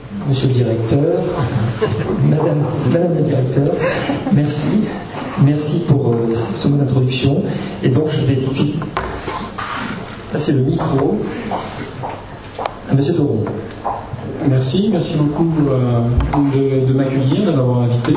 Monsieur le directeur, Madame le directeur, merci pour ce mot d'introduction. Et donc je vais tout de suite passer le micro à Monsieur Doron. Merci beaucoup de m'accueillir, de m'avoir invité.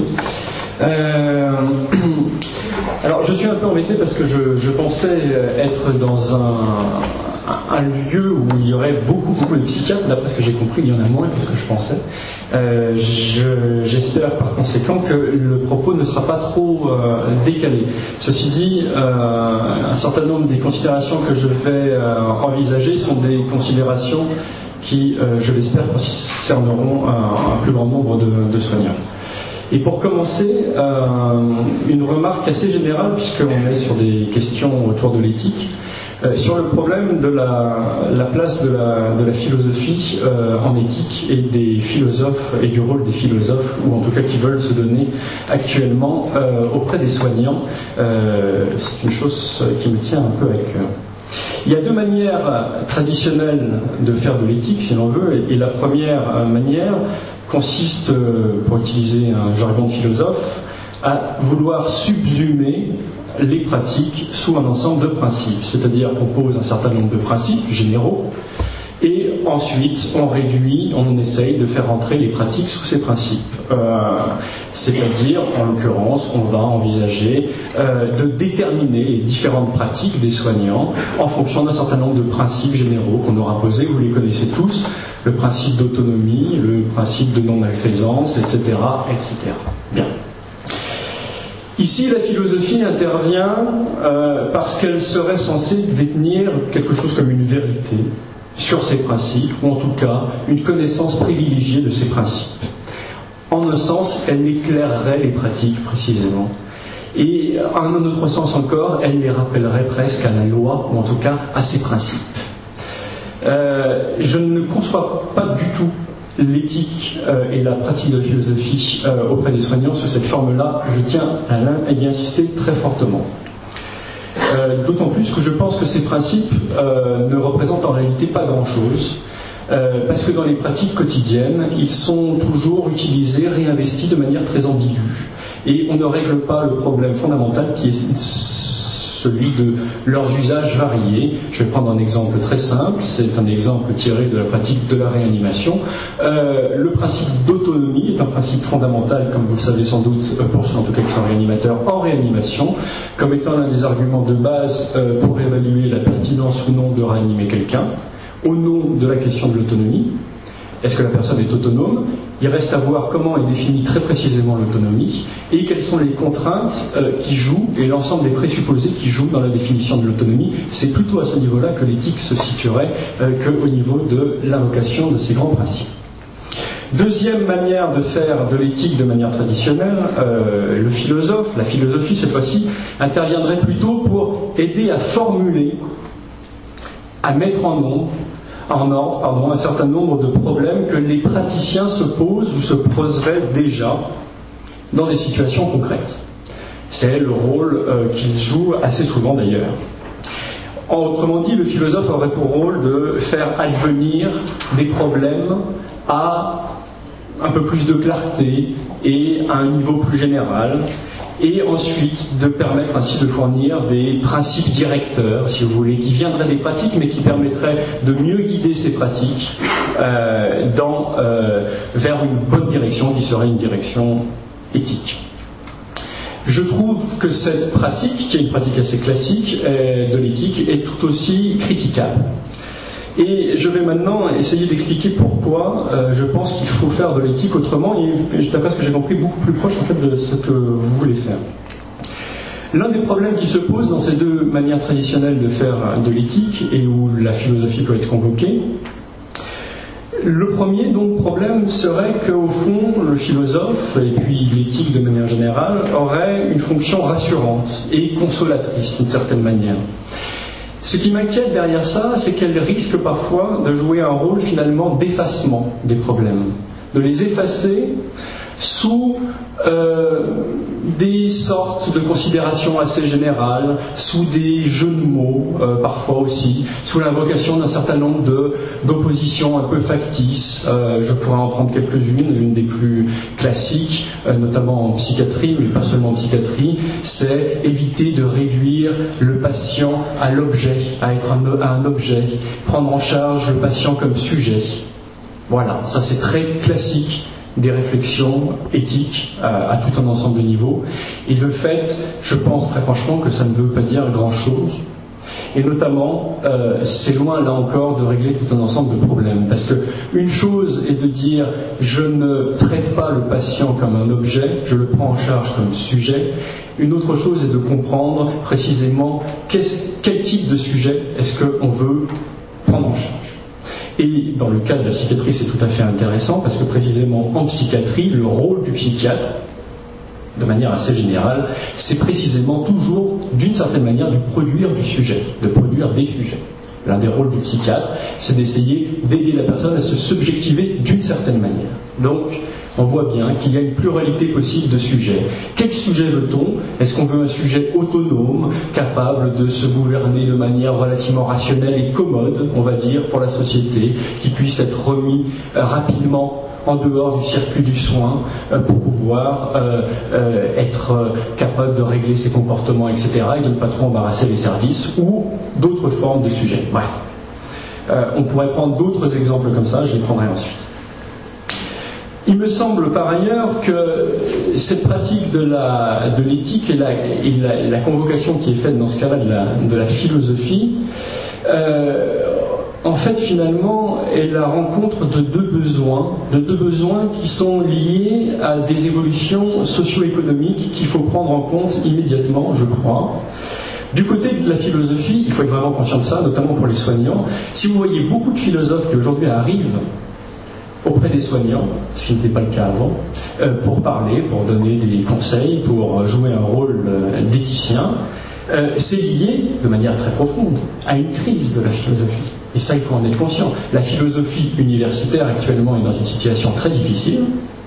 Alors je suis un peu embêté parce que je pensais être dans un lieu où il y aurait beaucoup de psychiatres. D'après ce que j'ai compris, il y en a moins que ce que je pensais. J'espère par conséquent que le propos ne sera pas trop décalé. Ceci dit, un certain nombre des considérations que je vais envisager sont des considérations qui, je l'espère, concerneront un plus grand nombre de soignants. Et pour commencer, une remarque assez générale, puisqu'on est sur des questions autour de l'éthique, sur le problème de la place de la philosophie en éthique et des philosophes et du rôle des philosophes, ou en tout cas qui veulent se donner actuellement auprès des soignants. C'est une chose qui me tient un peu à cœur. Il y a deux manières traditionnelles de faire de l'éthique, si l'on veut, et la première manière consiste, pour utiliser un jargon de philosophe, à vouloir subsumer les pratiques sous un ensemble de principes, c'est-à-dire qu'on pose un certain nombre de principes généraux et ensuite on réduit, on essaye de faire rentrer les pratiques sous ces principes. C'est-à-dire, en l'occurrence, on va envisager de déterminer les différentes pratiques des soignants en fonction d'un certain nombre de principes généraux qu'on aura posés, vous les connaissez tous, le principe d'autonomie, le principe de non-malfaisance, etc., etc. Bien. Ici, la philosophie intervient parce qu'elle serait censée détenir quelque chose comme une vérité sur ces principes, ou en tout cas une connaissance privilégiée de ces principes. En un sens, elle éclairerait les pratiques précisément. Et en un autre sens encore, elle les rappellerait presque à la loi, ou en tout cas à ses principes. Je ne conçois pas du tout l'éthique et la pratique de la philosophie auprès des soignants sous cette forme-là. Je tiens à y insister très fortement. D'autant plus que je pense que ces principes ne représentent en réalité pas grand-chose, parce que dans les pratiques quotidiennes, ils sont toujours utilisés, réinvestis de manière très ambiguë. Et on ne règle pas le problème fondamental qui est celui de leurs usages variés. Je vais prendre un exemple très simple, c'est un exemple tiré de la pratique de la réanimation. Le principe d'autonomie est un principe fondamental, comme vous le savez sans doute, pour ceux en tout cas qui sont réanimateurs, en réanimation, comme étant l'un des arguments de base pour évaluer la pertinence ou non de réanimer quelqu'un, au nom de la question de l'autonomie. Est-ce que la personne est autonome ? Il reste à voir comment est définie très précisément l'autonomie et quelles sont les contraintes qui jouent et l'ensemble des présupposés qui jouent dans la définition de l'autonomie. C'est plutôt à ce niveau-là que l'éthique se situerait qu'au niveau de l'invocation de ces grands principes. Deuxième manière de faire de l'éthique de manière traditionnelle, le philosophe, la philosophie cette fois-ci, interviendrait plutôt pour aider à formuler, à mettre en ordre un certain nombre de problèmes que les praticiens se posent ou se poseraient déjà dans des situations concrètes. C'est le rôle qu'ils jouent assez souvent d'ailleurs. Autrement dit, le philosophe aurait pour rôle de faire advenir des problèmes à un peu plus de clarté et à un niveau plus général, et ensuite de permettre ainsi de fournir des principes directeurs, si vous voulez, qui viendraient des pratiques, mais qui permettraient de mieux guider ces pratiques vers une bonne direction, qui serait une direction éthique. Je trouve que cette pratique, qui est une pratique assez classique de l'éthique, est tout aussi critiquable. Et je vais maintenant essayer d'expliquer pourquoi je pense qu'il faut faire de l'éthique autrement, et d'après ce que j'ai compris, beaucoup plus proche en fait de ce que vous voulez faire. L'un des problèmes qui se pose dans ces deux manières traditionnelles de faire de l'éthique, et où la philosophie peut être convoquée, le premier donc problème serait qu'au fond, le philosophe, et puis l'éthique de manière générale, aurait une fonction rassurante et consolatrice d'une certaine manière. Ce qui m'inquiète derrière ça, c'est qu'elle risque parfois de jouer un rôle finalement d'effacement des problèmes, de les effacer sous des sortes de considérations assez générales, sous des jeux de mots parfois aussi, sous l'invocation d'un certain nombre d'oppositions un peu factices. Je pourrais en prendre quelques-unes. L'une des plus classiques, notamment en psychiatrie, mais pas seulement en psychiatrie, c'est éviter de réduire le patient à l'objet, à être un objet, prendre en charge le patient comme sujet. Voilà, ça c'est très classique des réflexions éthiques à tout un ensemble de niveaux. Et de fait, je pense très franchement que ça ne veut pas dire grand-chose. Et notamment, c'est loin là encore de régler tout un ensemble de problèmes. Parce que une chose est de dire je ne traite pas le patient comme un objet, je le prends en charge comme sujet. Une autre chose est de comprendre précisément quel type de sujet est-ce qu'on veut prendre en charge. Et dans le cas de la psychiatrie, c'est tout à fait intéressant parce que précisément en psychiatrie, le rôle du psychiatre, de manière assez générale, c'est précisément toujours, d'une certaine manière, de produire du sujet, de produire des sujets. L'un des rôles du psychiatre, c'est d'essayer d'aider la personne à se subjectiver d'une certaine manière. Donc, on voit bien qu'il y a une pluralité possible de sujets. Quel sujet veut-on ? Est-ce qu'on veut un sujet autonome, capable de se gouverner de manière relativement rationnelle et commode, on va dire, pour la société, qui puisse être remis rapidement en dehors du circuit du soin pour pouvoir être capable de régler ses comportements, etc., et de ne pas trop embarrasser les services, ou d'autres formes de sujets. Bref. On pourrait prendre d'autres exemples comme ça, je les prendrai ensuite. Il me semble par ailleurs que cette pratique de l'éthique et la convocation qui est faite dans ce cas-là de la philosophie, en fait finalement est la rencontre de deux besoins qui sont liés à des évolutions socio-économiques qu'il faut prendre en compte immédiatement, je crois. Du côté de la philosophie, il faut être vraiment conscient de ça, notamment pour les soignants. Si vous voyez beaucoup de philosophes qui aujourd'hui arrivent auprès des soignants, ce qui n'était pas le cas avant, pour parler, pour donner des conseils, pour jouer un rôle d'éthicien, c'est lié de manière très profonde à une crise de la philosophie. Et ça, il faut en être conscient. La philosophie universitaire actuellement est dans une situation très difficile,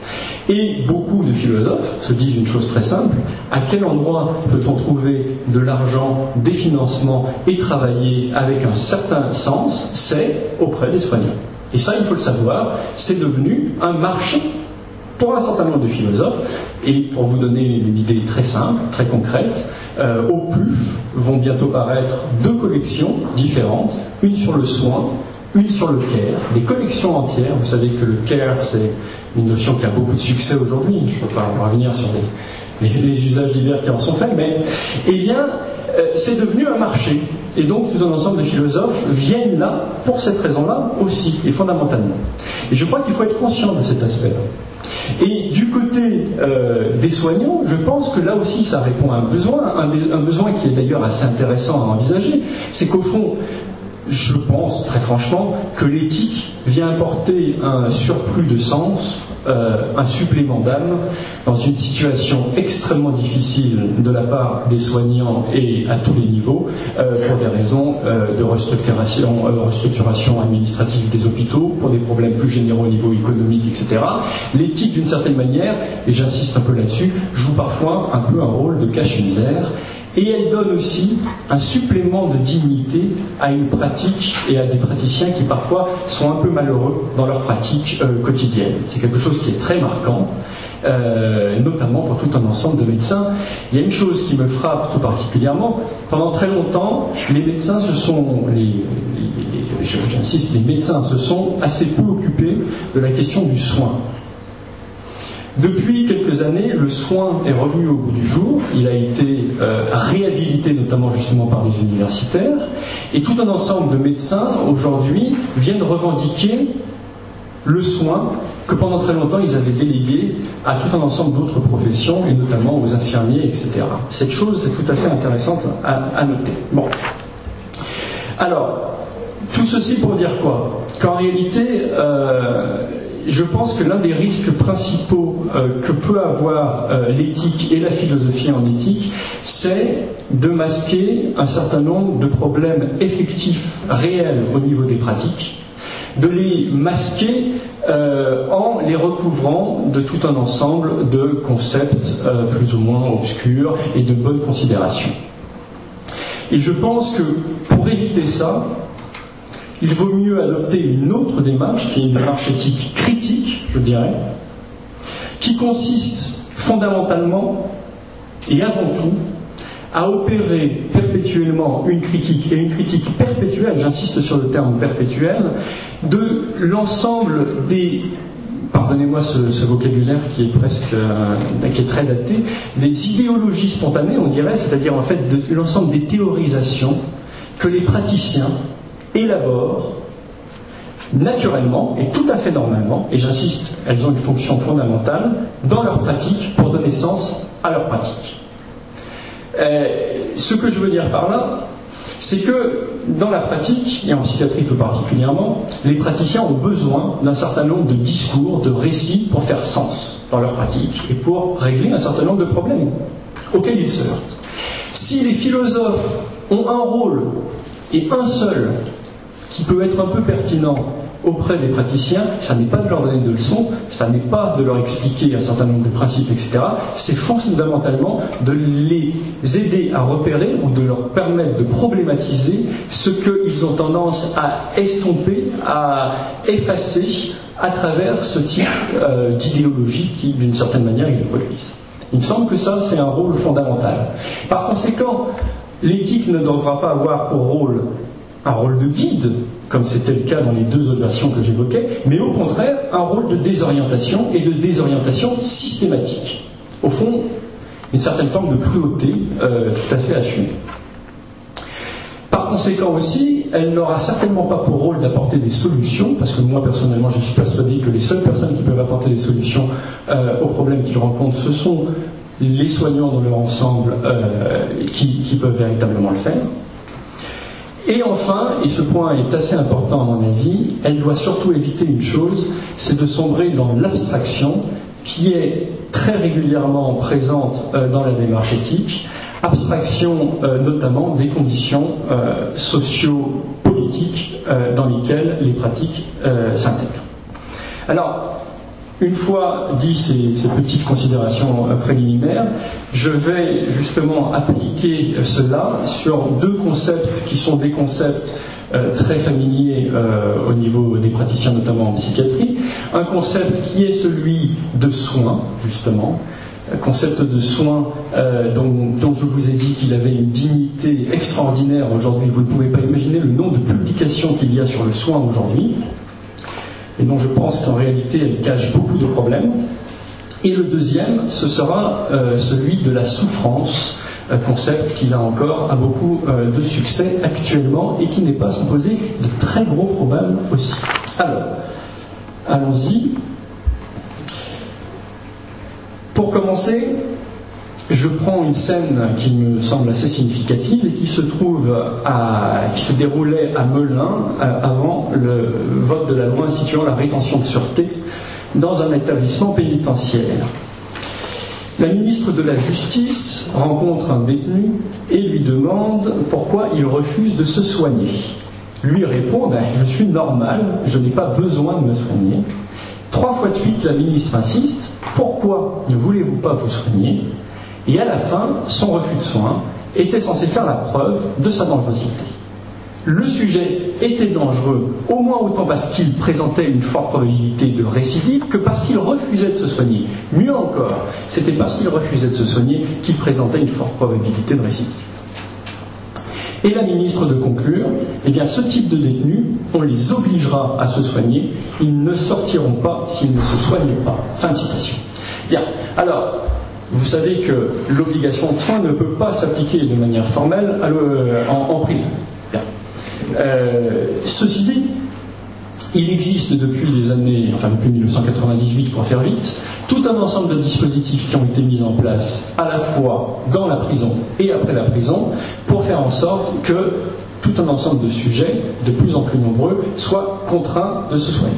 et beaucoup de philosophes se disent une chose très simple: à quel endroit peut-on trouver de l'argent, des financements et travailler avec un certain sens? C'est auprès des soignants. Et ça, il faut le savoir, c'est devenu un marché pour un certain nombre de philosophes. Et pour vous donner une idée très simple, très concrète, au PUF vont bientôt paraître deux collections différentes, une sur le soin, une sur le care, des collections entières. Vous savez que le care, c'est une notion qui a beaucoup de succès aujourd'hui. Je ne peux pas revenir sur les usages divers qui en sont faits, mais eh bien, c'est devenu un marché. Et donc, tout un ensemble de philosophes viennent là pour cette raison-là aussi, et fondamentalement. Et je crois qu'il faut être conscient de cet aspect-là. Et du côté des soignants, je pense que là aussi, ça répond à un besoin qui est d'ailleurs assez intéressant à envisager. C'est qu'au fond, je pense très franchement que l'éthique vient apporter un surplus de sens, un supplément d'âme dans une situation extrêmement difficile de la part des soignants et à tous les niveaux pour des raisons de restructuration administrative des hôpitaux, pour des problèmes plus généraux au niveau économique, etc. L'éthique, d'une certaine manière, et j'insiste un peu là-dessus, joue parfois un peu un rôle de cache-misère. Et elle donne aussi un supplément de dignité à une pratique et à des praticiens qui parfois sont un peu malheureux dans leur pratique quotidienne. C'est quelque chose qui est très marquant, notamment pour tout un ensemble de médecins. Il y a une chose qui me frappe tout particulièrement. Pendant très longtemps, les médecins j'insiste, les médecins se sont assez peu occupés de la question du soin. Depuis quelques années, le soin est revenu au goût du jour. Il a été réhabilité notamment justement par les universitaires. Et tout un ensemble de médecins, aujourd'hui, viennent revendiquer le soin que pendant très longtemps ils avaient délégué à tout un ensemble d'autres professions, et notamment aux infirmiers, etc. Cette chose est tout à fait intéressante à noter. Bon. Alors, tout ceci pour dire quoi ? Qu'en réalité, je pense que l'un des risques principaux que peut avoir l'éthique et la philosophie en éthique, c'est de masquer un certain nombre de problèmes effectifs, réels au niveau des pratiques, de les masquer en les recouvrant de tout un ensemble de concepts plus ou moins obscurs et de bonnes considérations. Et je pense que pour éviter ça, il vaut mieux adopter une autre démarche, qui est une démarche éthique critique, je dirais, qui consiste fondamentalement et avant tout à opérer perpétuellement une critique, et une critique perpétuelle, j'insiste sur le terme perpétuel, de l'ensemble des, pardonnez-moi ce vocabulaire qui est presque, qui est très daté, des idéologies spontanées, on dirait, c'est-à-dire en fait de l'ensemble des théorisations que les praticiens élaborent naturellement et tout à fait normalement, et j'insiste, elles ont une fonction fondamentale dans leur pratique pour donner sens à leur pratique. Ce que je veux dire par là, c'est que dans la pratique, et en psychiatrie tout particulièrement, les praticiens ont besoin d'un certain nombre de discours, de récits pour faire sens dans leur pratique et pour régler un certain nombre de problèmes auxquels ils se heurtent. Si les philosophes ont un rôle, et un seul, qui peut être un peu pertinent auprès des praticiens, ça n'est pas de leur donner de leçons, ça n'est pas de leur expliquer un certain nombre de principes, etc. C'est fondamentalement de les aider à repérer ou de leur permettre de problématiser ce qu'ils ont tendance à estomper, à effacer à travers ce type d'idéologie qui, d'une certaine manière, ils produisent. Il me semble que ça, c'est un rôle fondamental. Par conséquent, l'éthique ne devra pas avoir pour rôle un rôle de guide, comme c'était le cas dans les deux autres versions que j'évoquais, mais au contraire, un rôle de désorientation et de désorientation systématique. Au fond, une certaine forme de cruauté tout à fait assumée. Par conséquent aussi, elle n'aura certainement pas pour rôle d'apporter des solutions, parce que moi personnellement je suis persuadé que les seules personnes qui peuvent apporter des solutions aux problèmes qu'ils rencontrent, ce sont les soignants dans leur ensemble qui peuvent véritablement le faire. Et enfin, et ce point est assez important à mon avis, elle doit surtout éviter une chose, c'est de sombrer dans l'abstraction qui est très régulièrement présente dans la démarche éthique, abstraction notamment des conditions socio-politiques dans lesquelles les pratiques s'intègrent. Alors, une fois dit ces petites considérations préliminaires, je vais justement appliquer cela sur deux concepts qui sont des concepts très familiers au niveau des praticiens, notamment en psychiatrie. Un concept qui est celui de soin, justement, concept de soin dont je vous ai dit qu'il avait une dignité extraordinaire aujourd'hui. Vous ne pouvez pas imaginer le nombre de publications qu'il y a sur le soin aujourd'hui, et dont je pense qu'en réalité elle cache beaucoup de problèmes. Et le deuxième, ce sera celui de la souffrance, concept qui là encore a beaucoup de succès actuellement et qui n'est pas sans poser de très gros problèmes aussi. Alors, allons-y. Pour commencer, je prends une scène qui me semble assez significative et qui se déroulait à Melun avant le vote de la loi instituant la rétention de sûreté dans un établissement pénitentiaire. La ministre de la Justice rencontre un détenu et lui demande pourquoi il refuse de se soigner. Lui répond « Je suis normal, je n'ai pas besoin de me soigner ». 3 fois de suite, la ministre insiste « Pourquoi ne voulez-vous pas vous soigner ?» Et à la fin, son refus de soins était censé faire la preuve de sa dangerosité. Le sujet était dangereux, au moins autant parce qu'il présentait une forte probabilité de récidive que parce qu'il refusait de se soigner. Mieux encore, c'était parce qu'il refusait de se soigner qu'il présentait une forte probabilité de récidive. Et la ministre de conclure, eh bien ce type de détenus, on les obligera à se soigner, ils ne sortiront pas s'ils ne se soignent pas. Fin de citation. Bien, alors, vous savez que l'obligation de soins ne peut pas s'appliquer de manière formelle en prison. Bien. Ceci dit, il existe depuis depuis 1998 pour faire vite, tout un ensemble de dispositifs qui ont été mis en place à la fois dans la prison et après la prison pour faire en sorte que tout un ensemble de sujets, de plus en plus nombreux, soient contraints de se soigner.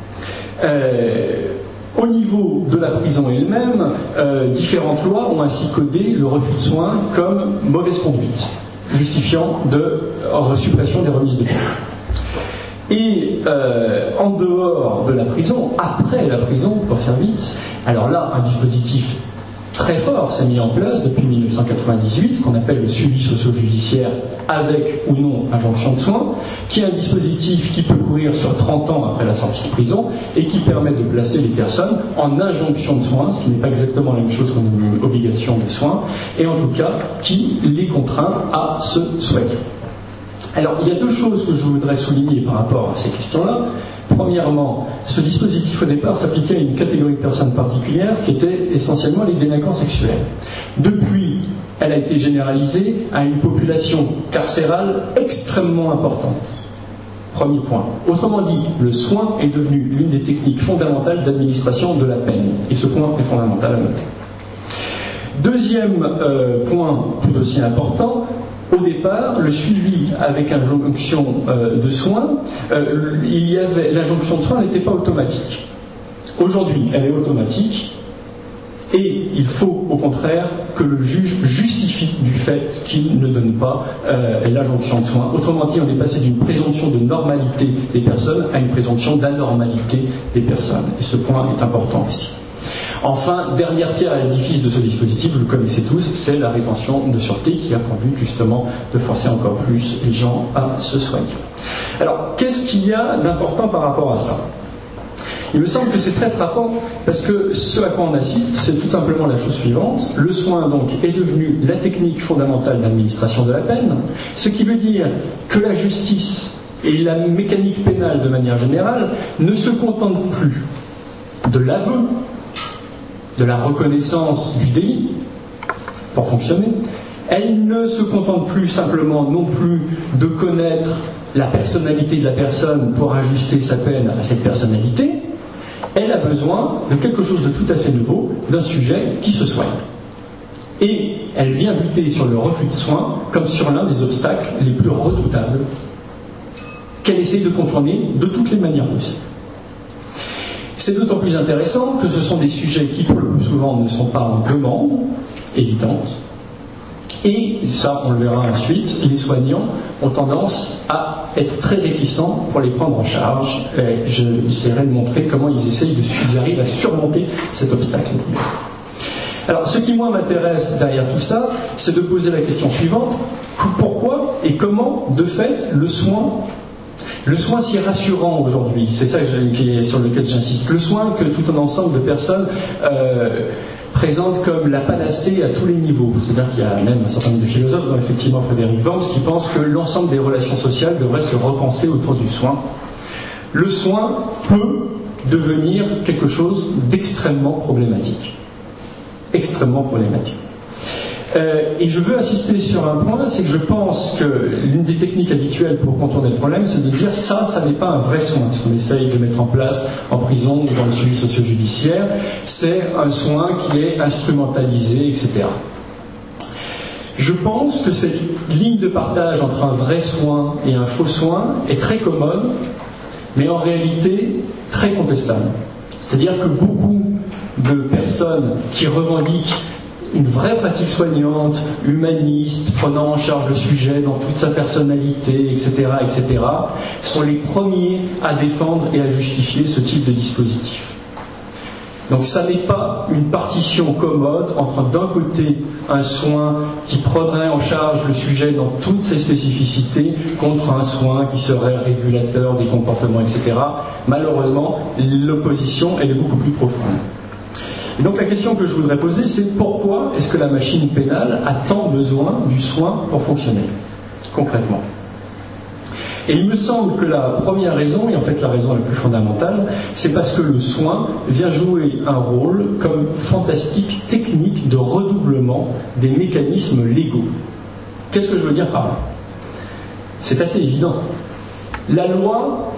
Au niveau de la prison elle-même, différentes lois ont ainsi codé le refus de soins comme mauvaise conduite, justifiant de suppression des remises de peine. Et en dehors de la prison, après la prison, pour faire vite, alors là, un dispositif très fort s'est mis en place depuis 1998, ce qu'on appelle le suivi socio-judiciaire avec ou non injonction de soins, qui est un dispositif qui peut courir sur 30 ans après la sortie de prison et qui permet de placer les personnes en injonction de soins, ce qui n'est pas exactement la même chose qu'une obligation de soins, et en tout cas qui les contraint à se soigner. Alors, il y a deux choses que je voudrais souligner par rapport à ces questions-là. Premièrement, ce dispositif au départ s'appliquait à une catégorie de personnes particulières qui étaient essentiellement les délinquants sexuels. Depuis, elle a été généralisée à une population carcérale extrêmement importante. Premier point. Autrement dit, le soin est devenu l'une des techniques fondamentales d'administration de la peine. Et ce point est fondamental à noter. Deuxième point tout aussi important, au départ, le suivi avec injonction de soins, l'injonction de soins n'était pas automatique. Aujourd'hui, elle est automatique et il faut au contraire que le juge justifie du fait qu'il ne donne pas l'injonction de soins. Autrement dit, on est passé d'une présomption de normalité des personnes à une présomption d'anormalité des personnes. Et ce point est important ici. Enfin, dernière pierre à l'édifice de ce dispositif, vous le connaissez tous, c'est la rétention de sûreté qui a pour but justement de forcer encore plus les gens à se soigner. Alors, qu'est-ce qu'il y a d'important par rapport à ça ? Il me semble que c'est très frappant parce que ce à quoi on assiste, c'est tout simplement la chose suivante. Le soin, donc, est devenu la technique fondamentale d'administration de la peine, ce qui veut dire que la justice et la mécanique pénale de manière générale ne se contentent plus de l'aveu, de la reconnaissance du délit pour fonctionner. Elle ne se contente plus simplement non plus de connaître la personnalité de la personne pour ajuster sa peine à cette personnalité. Elle a besoin de quelque chose de tout à fait nouveau, d'un sujet qui se soigne. Et elle vient buter sur le refus de soins comme sur l'un des obstacles les plus redoutables qu'elle essaie de contourner de toutes les manières possibles. C'est d'autant plus intéressant que ce sont des sujets qui, pour le plus souvent, ne sont pas en demande évidente. Et ça, on le verra ensuite, les soignants ont tendance à être très réticents pour les prendre en charge. Et je essaierai de montrer comment ils arrivent à surmonter cet obstacle. Alors, ce qui, moi, m'intéresse derrière tout ça, c'est de poser la question suivante. Pourquoi et comment, de fait, le soin si rassurant aujourd'hui, c'est ça sur lequel j'insiste, le soin que tout un ensemble de personnes présentent comme la panacée à tous les niveaux. C'est-à-dire qu'il y a même un certain nombre de philosophes, dont effectivement Frédéric Worms, qui pensent que l'ensemble des relations sociales devrait se repenser autour du soin. Le soin peut devenir quelque chose d'extrêmement problématique. Extrêmement problématique. Et je veux insister sur un point, c'est que je pense que l'une des techniques habituelles pour contourner le problème, c'est de dire ça n'est pas un vrai soin. Ce qu'on essaye de mettre en place en prison ou dans le suivi socio-judiciaire, c'est un soin qui est instrumentalisé, etc. Je pense que cette ligne de partage entre un vrai soin et un faux soin est très commode, mais en réalité très contestable. C'est-à-dire que beaucoup de personnes qui revendiquent une vraie pratique soignante, humaniste, prenant en charge le sujet dans toute sa personnalité, etc., sont les premiers à défendre et à justifier ce type de dispositif. Donc ça n'est pas une partition commode entre d'un côté un soin qui prendrait en charge le sujet dans toutes ses spécificités contre un soin qui serait régulateur des comportements, etc. Malheureusement, l'opposition elle est beaucoup plus profonde. Et donc la question que je voudrais poser, c'est pourquoi est-ce que la machine pénale a tant besoin du soin pour fonctionner, concrètement ? Et il me semble que la première raison, et en fait la raison la plus fondamentale, c'est parce que le soin vient jouer un rôle comme fantastique technique de redoublement des mécanismes légaux. Qu'est-ce que je veux dire par là ? C'est assez évident. La loi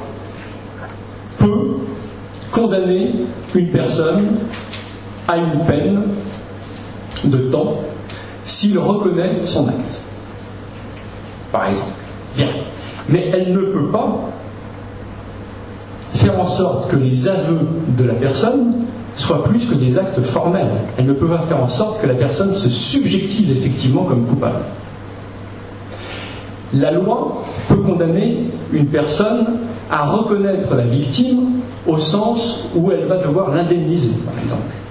peut condamner une personne à une peine de temps s'il reconnaît son acte, par exemple. Bien. Mais elle ne peut pas faire en sorte que les aveux de la personne soient plus que des actes formels. Elle ne peut pas faire en sorte que la personne se subjective effectivement comme coupable. La loi peut condamner une personne à reconnaître la victime au sens où elle va devoir l'indemniser, par exemple.